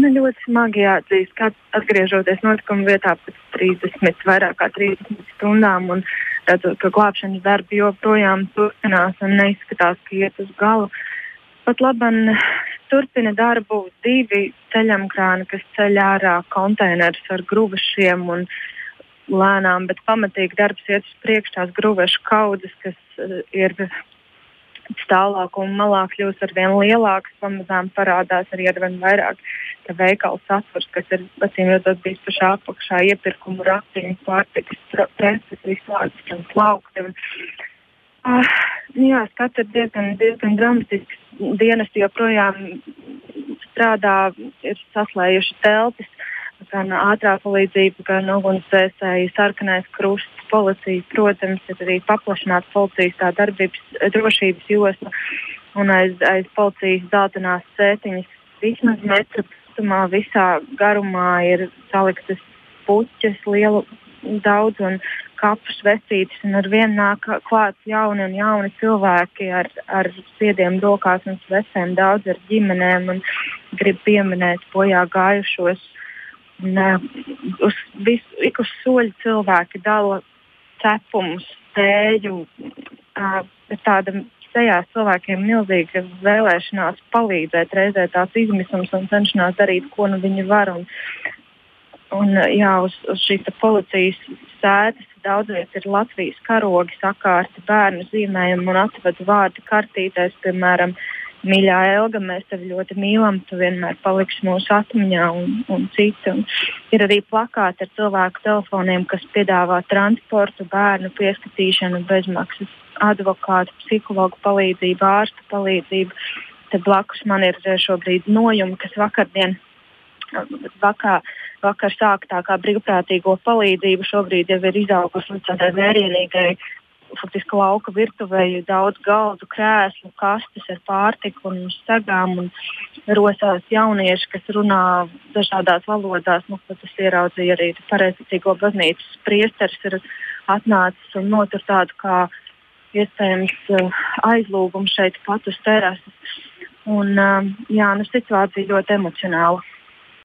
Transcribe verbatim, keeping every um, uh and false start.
Nu, ļoti smagi jāatzīst, kā atgriežoties notikuma vietā pēc trīsdesmit, vairāk kā trīsdesmit stundām un redzot, ka glābšanas darbi joprojām turpinās un neizskatās, ka iet uz galu. Pat labam turpina darbu divi ceļamkrāni, kas ceļ ārā konteinerus ar gruvašiem un lēnām, bet pamatīgi darbs iet uz priekšu, tās gruvašu kaudzes, kas uh, ir tālāk un malā kļūst ar vien lielāks, pamazām parādās arī ar vien vairāk veikalu saturs, kas ir, acīm redzot, bijis pašā apakšā, iepirkumu ratiņu, pārtikas preces, vislādes un plaukti. Uh, jā, skats ir diezgan, diezgan dramatisks. Dienesti joprojām strādā, ir saslējuši teltis, gan ātrā palīdzība, gan ugunsdzēsēji, sarkanais krusts, policija, protams, ir arī paplašināta policijas tā darbības drošības josla, un aiz, aiz policijas dzeltenās sētiņas vismaz metra platumā visā garumā ir saliktas puķes, lielu daudz un kapus vecītes, un ar vienu nāk klāts jauni un jauni cilvēki ar, ar spiediem rokās un svecēm, daudz ar ģimenēm, un grib pieminēt bojā gājušos. Un, uh, uz visu, ik uz soļu cilvēki dala cepumus, tēju, uh, bet tāda sejās cilvēkiem milzīga vēlēšanās palīdzēt, reizē tās izmisums un cenšanās darīt, ko nu viņi var. Un, un jā, uz, uz šīs policijas sēdes daudz viet ir Latvijas karogi, sakārti bērnu zīmējumi un atvadu vārdi kartītēs, piemēram, mīļā Elga, mēs tevi ļoti mīlam, tu vienmēr paliksi mūsu atmiņā un, un citi. Un ir arī plakāti ar cilvēku telefoniem, kas piedāvā transportu, bērnu pieskatīšanu, bezmaksas advokātu, psihologu palīdzību, ārstu palīdzību. Te blakus man ir šobrīd nojumi, kas vakardien, vakar, vakar sāka tā kā brīvprātīgo palīdzību, šobrīd jau ir izaugusi līdz tādai vērienīgai faktiski lauka virtuvēju, daudz galdu, krēslu, kastes ar pārtiku un sagām, un rosās jaunieši, kas runā dažādās valodās. Nu, tas ieraudzīja arī Pareizticīgo baznīcas priesteris ir atnācis un notur tādu kā iespējams aizlūgumu šeit pat uz terases. Un, jā, nu, situācija ļoti emocionāla.